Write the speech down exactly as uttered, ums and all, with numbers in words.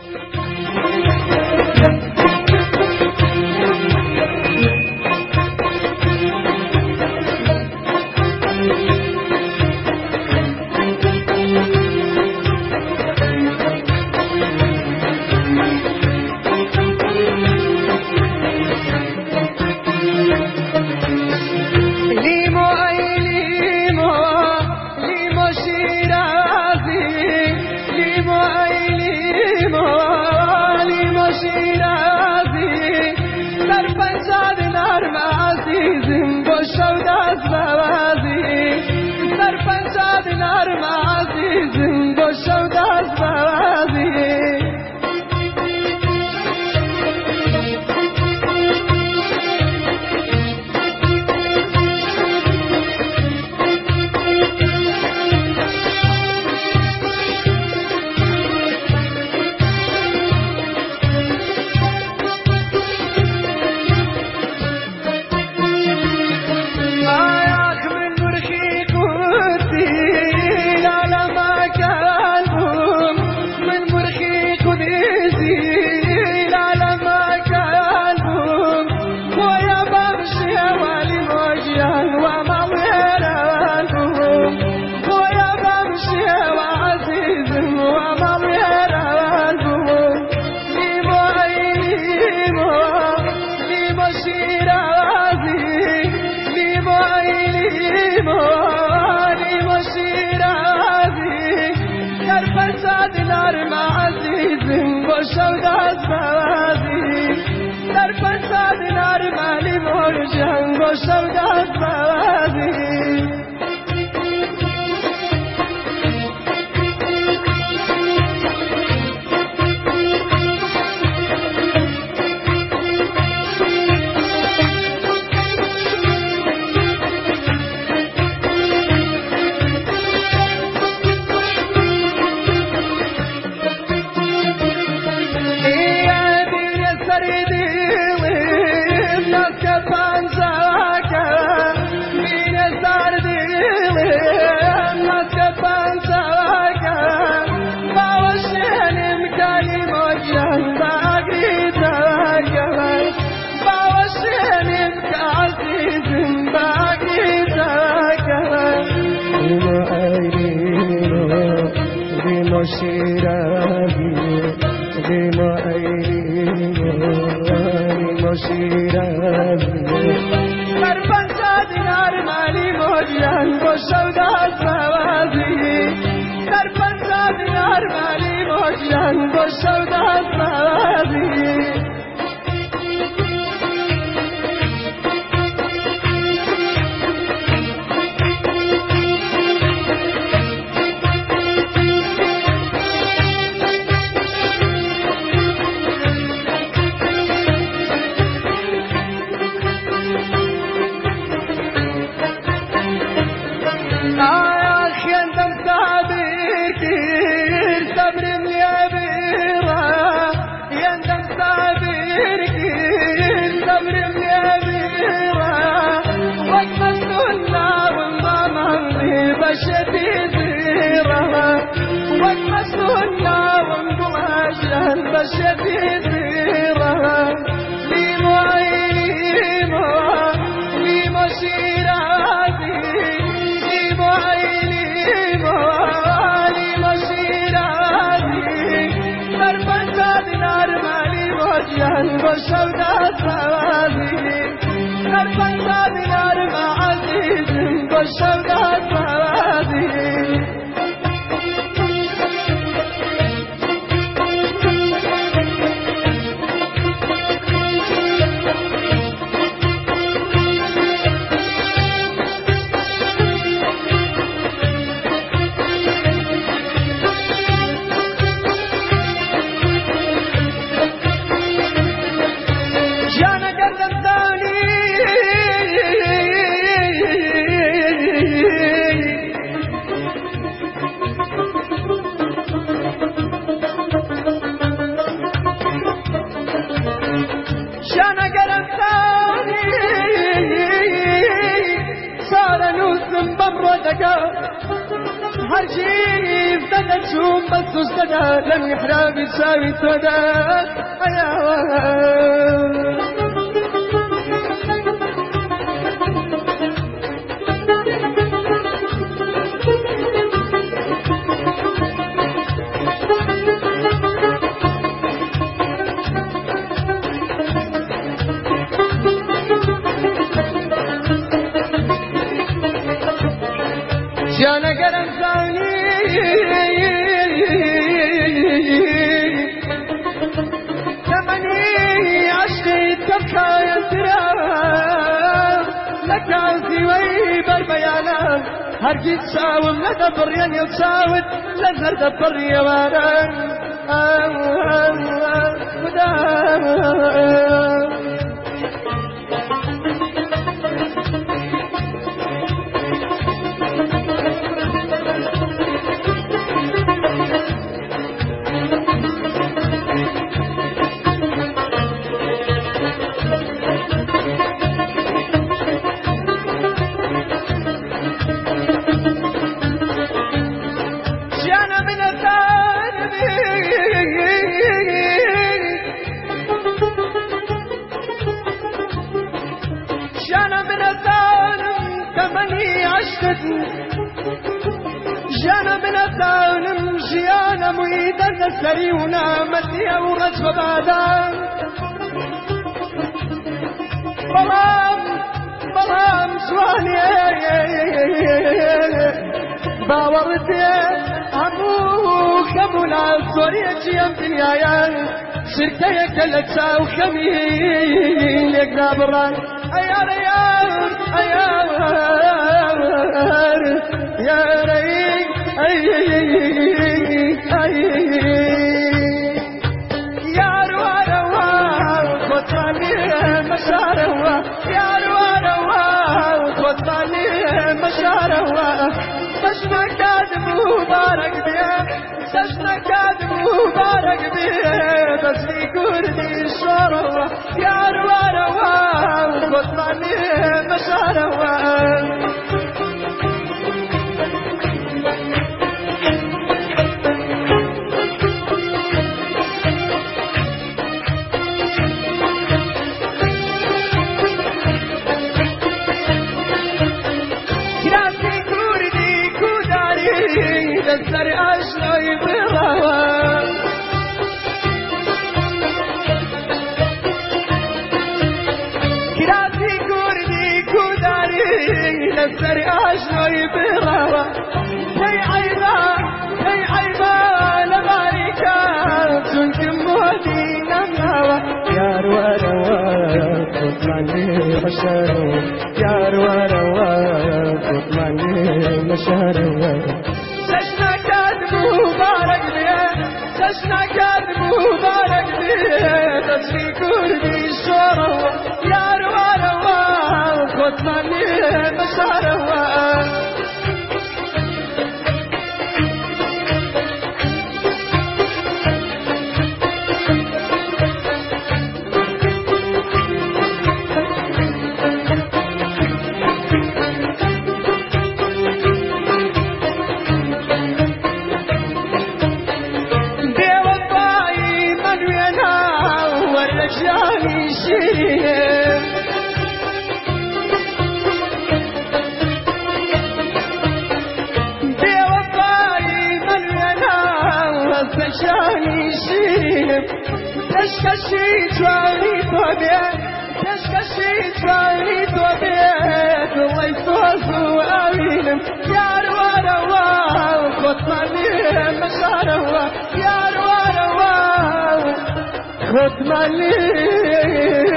هر چیز دشوم بس وسدا لم يحرق يساوي سودا يا جانا قرن ثاني ثمني عشقي تبقى يسرى لك عزي ويبر بيانا هرجي تساوم لدبر ين يتساوت لنهر دبر يوانا جانا من الدون جيانا ميدا نسري ونامتي ورجف بعدا بلام بلام سواني باورتي عموك ابونا سوريا جيام دنيايا شركة كلك ساو خميل يقنا بران ايار ايار ايار يا ريك اي اي يا رواروا خطاني مشاروا يا رواروا خطاني مشاروا سجنا كاد مبارك بيه سجنا كاد مبارك بيه بس في كردي شروا يا رواروا خطاني مشاروا دستر اشنای بغوا کراتی کردی کوداری دستر اشنای بغوا تی عیبا تی عیبا لباریکا چونکه مودی نموا یار وروا خطمانی بشروا یار وروا خطمانی بشروا سجنا كاد مبارك بيه سجنا كاد مبارك بيه تسري كردي شوروا يا روا روا خطماني مشاروا جاني شيء بوفاي من ينام جاني شيء تشكشي جواني طبيع تشكشي جواني طبيع الله يصوص وأمين يا روا روا خطماني مشاروا يا روا روا خطماني